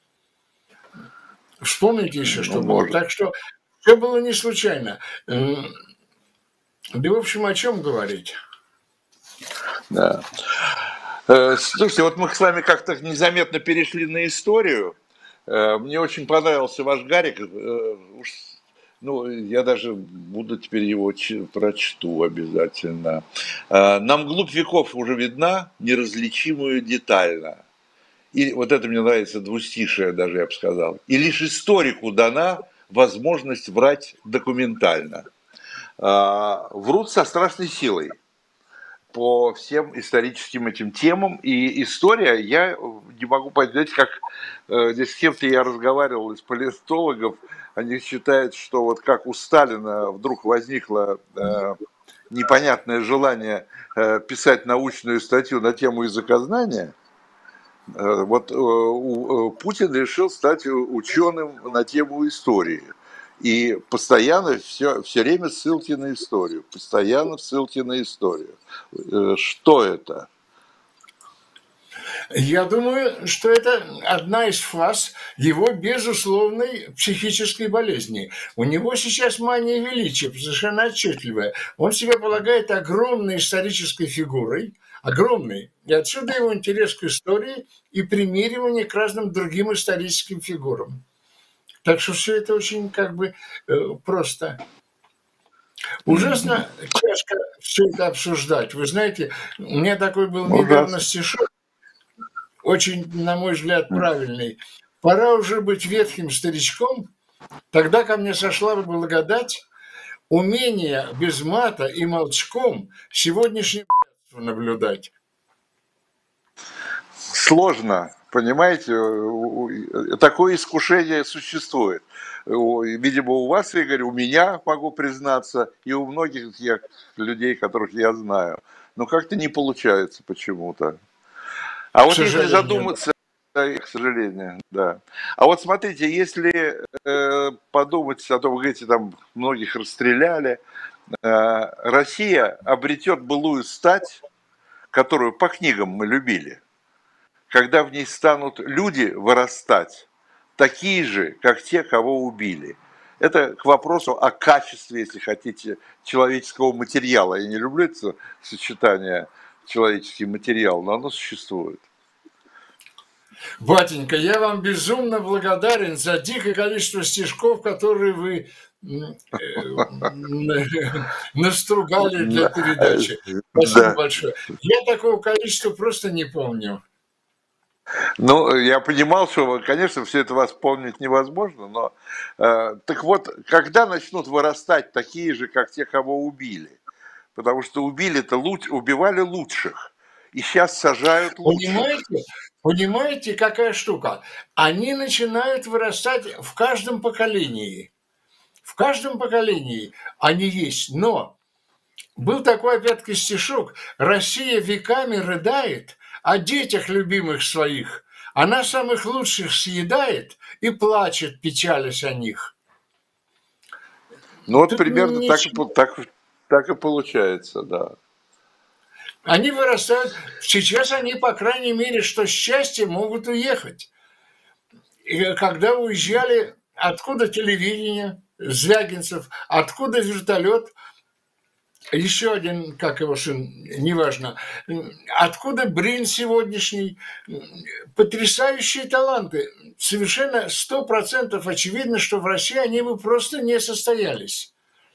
Вспомните еще, что было. Так что все было не случайно. Да, в общем, о чем говорить? Да. Слушайте, вот мы с вами как-то незаметно перешли на историю. Мне очень понравился ваш Гарик. Ну, я даже буду теперь его прочту обязательно. Нам глубь веков уже видна, неразличимую детально. И вот это мне нравится, двустишие даже, я бы сказал. И лишь историку дана возможность врать документально. Врут со страшной силой по всем историческим этим темам. И история, я не могу понять, как здесь с кем-то я разговаривал из политологов, они считают, что вот как у Сталина вдруг возникло непонятное желание писать научную статью на тему языкознания, вот Путин решил стать ученым на тему истории. И постоянно все время ссылки на историю. Постоянно ссылки на историю. Что это? Я думаю, что это одна из фаз его безусловной психической болезни. У него сейчас мания величия, совершенно отчетливая. Он себя полагает огромной исторической фигурой, огромной. И отсюда его интерес к истории и примеривание к разным другим историческим фигурам. Так что все это очень просто. Ужасно тяжко все это обсуждать. Вы знаете, у меня такой был недавно стишок, очень, на мой взгляд, правильный. Пора уже быть ветхим старичком, тогда ко мне сошла бы благодать, умение без мата и молчком сегодняшнее наблюдать. Сложно, понимаете, такое искушение существует. Видимо, у вас, Игорь, у меня, могу признаться, и у многих тех людей, которых я знаю. Но как-то не получается почему-то. А вот если задуматься, к сожалению, да. А вот смотрите, если подумать, а то вы говорите, там многих расстреляли, Россия обретет былую стать, которую по книгам мы любили, когда в ней станут люди вырастать, такие же, как те, кого убили. Это к вопросу о качестве, если хотите, человеческого материала. Я не люблю это сочетание человеческий материал, но оно существует. Батенька, я вам безумно благодарен за дикое количество стишков, которые вы настругали для передачи. Спасибо большое. Я такого количества просто не помню. Ну, я понимал, что, конечно, все это вспомнить невозможно, но так вот, когда начнут вырастать такие же, как те, кого убили? Потому что убивали лучших, и сейчас сажают лучших. Понимаете, какая штука? Они начинают вырастать в каждом поколении. В каждом поколении они есть. Но был такой, опять-таки, стишок. Россия веками рыдает о детях любимых своих. Она самых лучших съедает и плачет, печалясь о них. Ну вот тут примерно так и получается, да. Они вырастают, сейчас они, по крайней мере, что счастье, могут уехать. И когда уезжали, откуда телевидение, Звягинцев, откуда вертолет, еще один, как его сын, неважно, откуда Брин сегодняшний, потрясающие таланты. Совершенно 100% очевидно, что в России они бы просто не состоялись.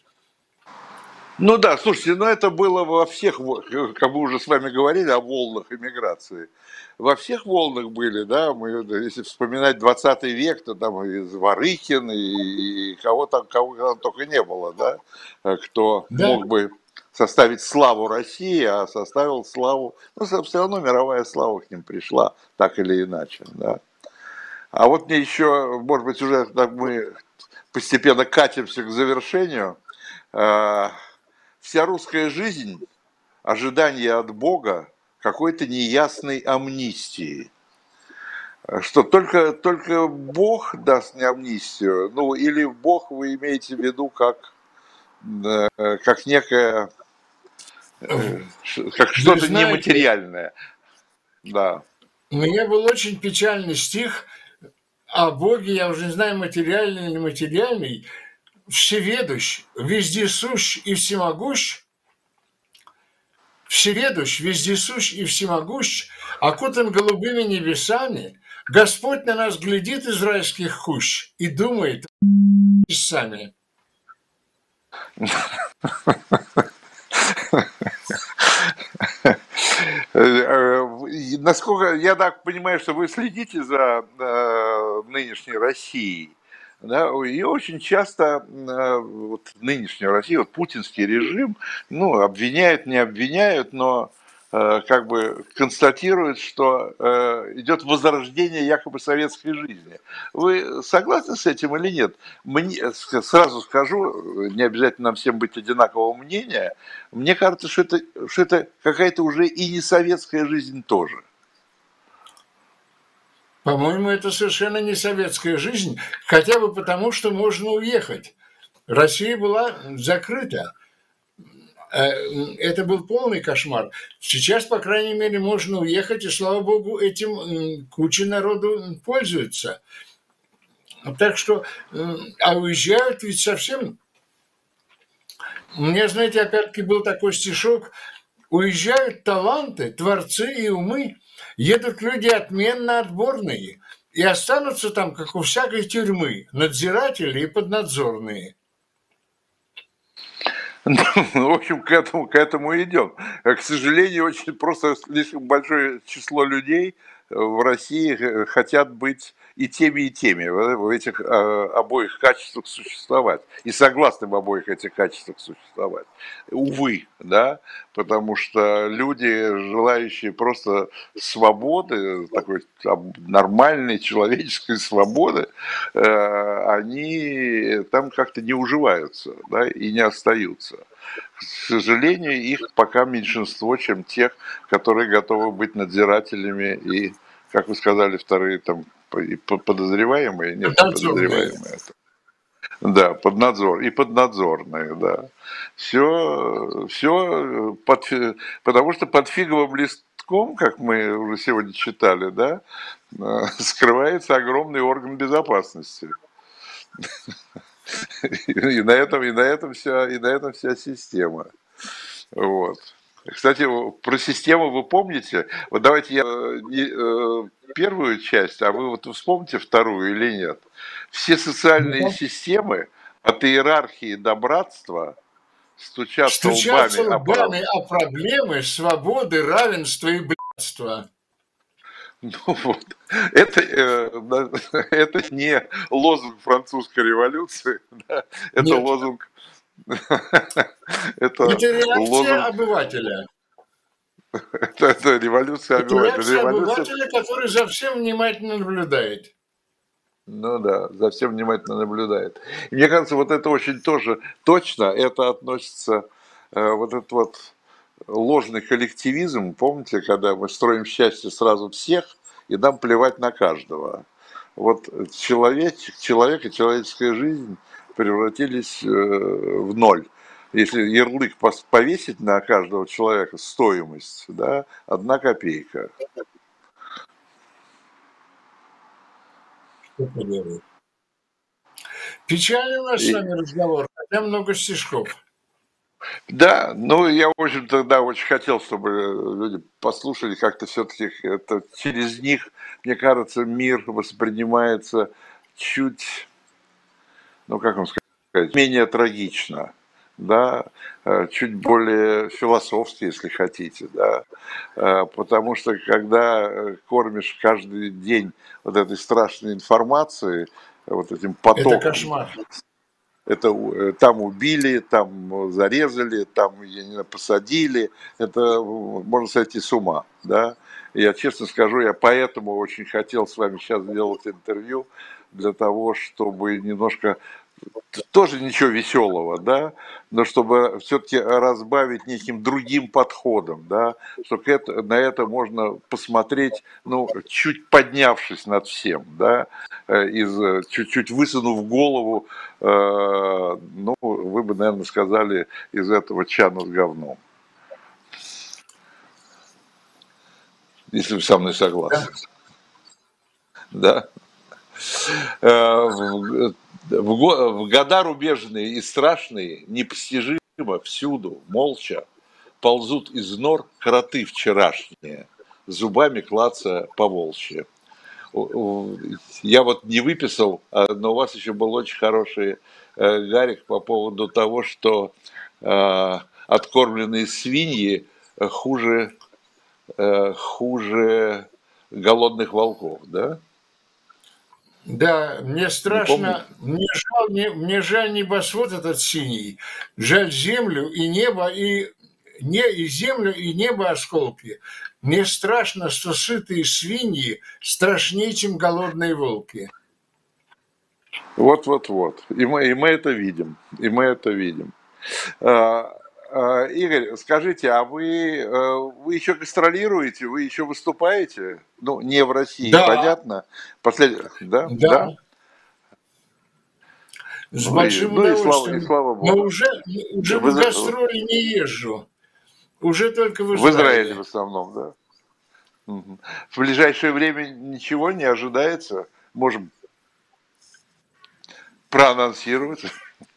Ну да, слушайте, ну это было во всех, как мы уже с вами говорили о волнах иммиграции, во всех волнах были, да, мы, если вспоминать 20 век, то там и Зворыхин, и кого там только не было, да, кто Да, мог бы составить славу России, а составил славу, ну, все равно мировая слава к ним пришла, так или иначе, да. А вот мне еще, может быть, уже так мы постепенно катимся к завершению. А, Вся русская жизнь, ожидание от Бога какой-то неясной амнистии. Что только Бог даст мне амнистию, ну или Бог вы имеете в виду как некое, как вы что-то знаете, нематериальное, да. у меня был очень печальный стих о Боге, я уже не знаю, материальный или нематериальный, всеведущ, вездесущ и всемогущ, всеведущ, вездесущ и всемогущ, окутан голубыми небесами, Господь на нас глядит из райских хущ и думает сами. Насколько я так понимаю, что вы следите за нынешней Россией, да, и очень часто вот нынешняя Россия, вот путинский режим, ну, обвиняют, не обвиняют, но как бы констатируют, что идет возрождение якобы советской жизни. Вы согласны с этим или нет? Мне, сразу скажу, не обязательно нам всем быть одинакового мнения, мне кажется, что это какая-то уже и не советская жизнь тоже. По-моему, это совершенно не советская жизнь, хотя бы потому, что можно уехать. Россия была закрыта. Это был полный кошмар. Сейчас, по крайней мере, можно уехать, и, слава богу, этим куча народу пользуется. Так что, а уезжают ведь совсем... У меня, знаете, опять-таки был такой стишок. Уезжают таланты, творцы и умы, едут люди отменно отборные, и останутся там, как у всякой тюрьмы, надзиратели и поднадзорные. Ну, в общем, к этому идем. К сожалению, очень просто слишком большое число людей в России хотят быть и теми, в этих обоих качествах существовать. И согласны в обоих этих качествах существовать. Увы, да, потому что люди, желающие просто свободы, такой нормальной человеческой свободы, они там как-то не уживаются, да, и не остаются. К сожалению, их пока меньшинство, чем тех, которые готовы быть надзирателями и, как вы сказали, вторые там подозреваемые, нет, не Поднадзорные. подозреваемые, да, поднадзорные, да. Все потому что под фиговым листком, как мы уже сегодня читали, да, скрывается огромный орган безопасности. И на этом вся система. Вот. Кстати, про систему вы помните? Вот давайте я первую часть, а вы вот вспомните вторую или нет. Все социальные системы от иерархии до братства стучатся Стучаться лбами о лбами прав... о проблемы свободы, равенства и блядства. Ну вот, это не лозунг французской революции, да, это Нет, лозунг, это это реакция лозунг, обывателя. это революция Это обывателей. реакция Революция, обывателя, который за всем внимательно наблюдает. ну да, за всем внимательно наблюдает. И мне кажется, вот это очень тоже точно, это относится, вот этот вот ложный коллективизм, помните, когда мы строим счастье сразу всех, и нам плевать на каждого. Вот человек и человеческая жизнь превратились в ноль. Если ярлык повесить на каждого человека, стоимость, да, 1 копейка. Что поделать. Печальный у нас с И, вами разговор, хотя много стишков. Да, ну я, в общем, тогда очень хотел, чтобы люди послушали, как-то все-таки это через них, мне кажется, мир воспринимается чуть, ну как вам сказать, менее трагично, да, чуть более философски, если хотите, да, потому что когда кормишь каждый день вот этой страшной информацией, вот этим Это потоком, кошмар. это там убили, там зарезали, там, я не знаю, посадили, это можно сойти с ума, да. Я честно скажу, я поэтому очень хотел с вами сейчас сделать интервью, для того, чтобы немножко тоже ничего веселого, да, но чтобы все-таки разбавить неким другим подходом, да, что на это можно посмотреть, ну, чуть поднявшись над всем, да, чуть-чуть высунув голову, ну, вы бы, наверное, сказали, из этого чана с говном, если вы со мной Да? согласны, да. В года рубежные и страшные, непостижимо всюду, молча, ползут из нор кроты вчерашние, зубами клацая по волчьи. Я вот не выписал, но у вас еще был очень хороший Гарик по поводу того, что откормленные свиньи хуже, хуже голодных волков, да? Да, мне Не помните? страшно, мне жаль небосвод этот синий, жаль землю и небо, и землю, и небо осколки. Мне страшно, что сытые свиньи страшнее, чем голодные волки. Вот. И мы это видим. И мы это видим. А, Игорь, скажите, а вы еще гастролируете, вы еще выступаете? Ну, не в России, Да, понятно. Да, да, да. с Ну большим и удовольствием. слава Но Богу. уже В, на Изра- гастроли не езжу, уже только в в Израиле в Израиле. основном, да? Мгм. В ближайшее время ничего не ожидается. Можем проанонсировать.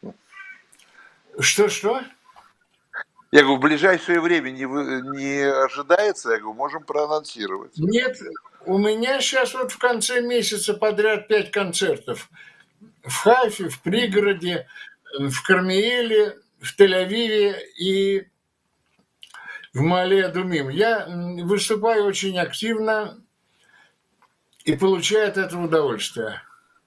Что-что? Я говорю, в ближайшее время не ожидается, я говорю, можем проанонсировать. Нет, у меня сейчас вот в конце месяца подряд 5 концертов. В Хайфе, в Мгм. пригороде, в Кармиеле, в Тель-Авиве и в Мале-Адумим. Я выступаю очень активно и получаю от этого удовольствие.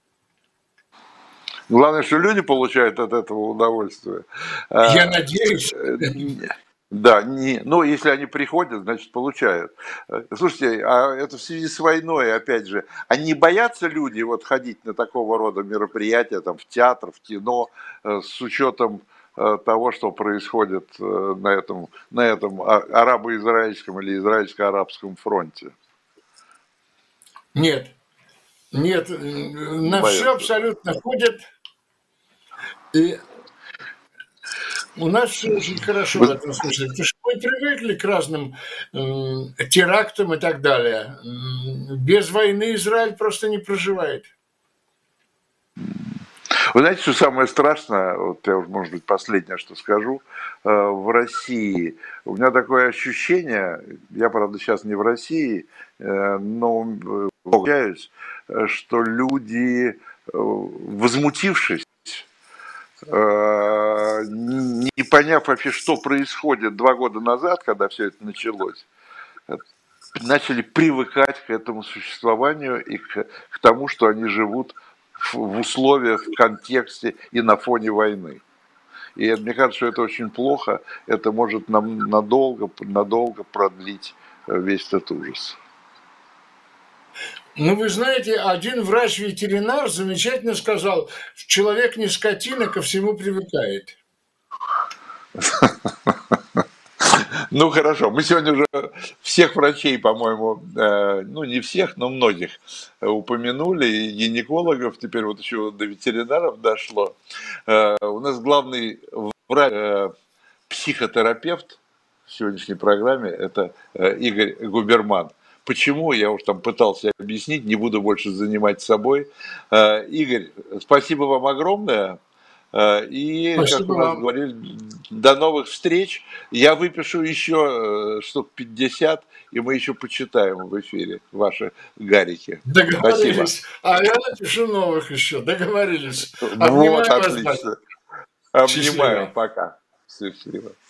Главное, что люди получают от этого удовольствие. Я А, надеюсь. Да, ну, если они приходят, значит, получают. Слушайте, а это в связи с войной, опять же, а не боятся люди вот ходить на такого рода мероприятия, там, в театр, в кино, с учетом того, что происходит на этом арабо-израильском или израильско-арабском фронте? Нет, нет, Не на все боятся. абсолютно ходят. И у нас все очень хорошо в Вы- этом смысле, потому что мы привыкли к разным терактам и так далее. Без войны Израиль просто не проживает. Вы знаете, что самое страшное, вот я уже, может быть, последнее, что скажу, в России, у меня такое ощущение, я, правда, сейчас не в России, но получаюсь, что люди, возмутившись, не поняв вообще, что происходит 2 года назад, когда все это началось, начали привыкать к этому существованию и к тому, что они живут в условиях, в контексте и на фоне войны. И мне кажется, что это очень плохо, это может нам надолго продлить весь этот ужас. Ну, вы знаете, один врач-ветеринар замечательно сказал, человек не скотина, ко всему привыкает. Ну хорошо, мы сегодня уже всех врачей, по-моему, ну не всех, но многих упомянули, и гинекологов, теперь вот еще до ветеринаров дошло. У нас главный врач, психотерапевт в сегодняшней программе, это Игорь Губерман. Почему, я уж там пытался объяснить, не буду больше занимать собой. Игорь, спасибо вам огромное. И, как Спасибо у нас вам. говорили, до новых встреч. Я выпишу еще штук 50, и мы еще почитаем в эфире ваши гарики. Спасибо. Договорились. А я напишу новых еще. Договорились. Вот, Обнимаю вас, батя. отлично. Обнимаю. Счастливо. Пока. Счастливо.